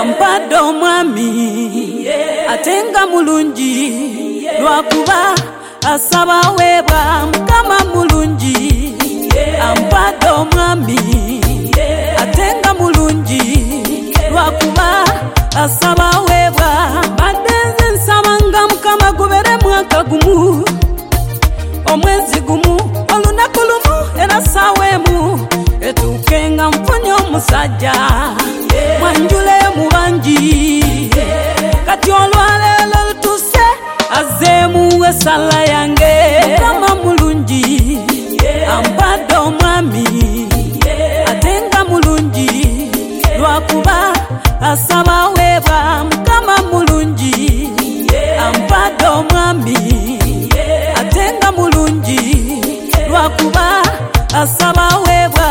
ampadde omwami atenga mulungi lwakuba asaba weebwa mukama mulungi ampadde omwami atenga mulungi lwakuba asaba weebwa badde nze nsabanga mukama gubere mwaka gumu omwezi gumu olunaku lumu era ssaawa emu etuuke nga nfunye omusajja mwanjule mu bangi kati olwaleero lutuuse azzeemu essala yange mukama mulungi ampadde omwami atenga mulungi lwakuba asaba weebwa mukama mulungi ampadde omwami atenga mulungi lwakuba asaba weebwa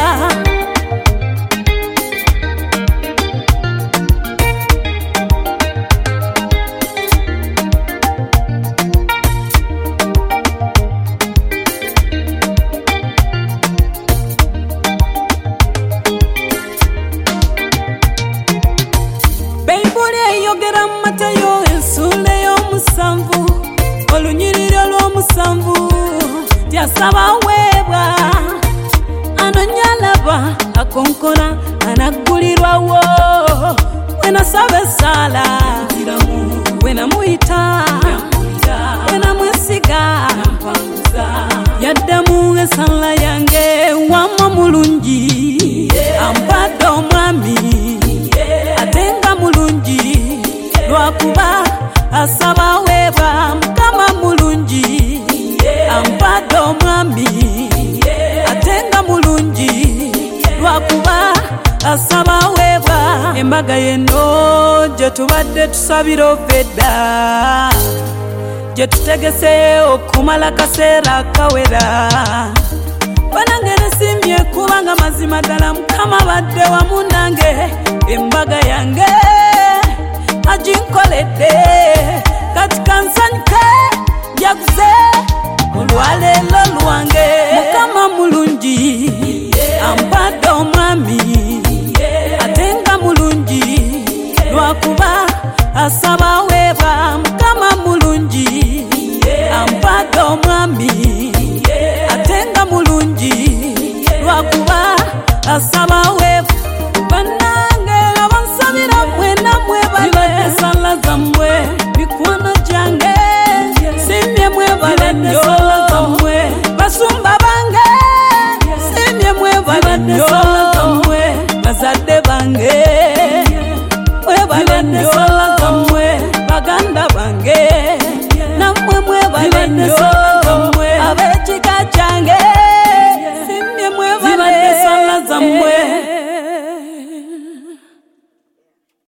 Bayibuli eyogera mu Matayo ensuula ey'omusanvu olunyiriri olw'omusanvu tyasaba weebwa anonya alaba akonkona anaggulirwawo wenasaba essaala wenamuyita wenamwesiga yaddamu essala yange wamma mulungi ampadde omwami atenga mulungi lwakuba asaba weebwa mukama mulungi ampadde omwami atenga mulungi lwakuba asaba weebwa embaga yeno gye tubadde tusabira ovedda gye tutegese okumala kaseera kawera banange nesimbye kubanga mazima ddala mukama badde wamu nange embaga yange aginkoledde kati kansanyuke njaguze olwaleero lwange mukama mulungi ampadde omwami atenga mulungi lwakuba asaba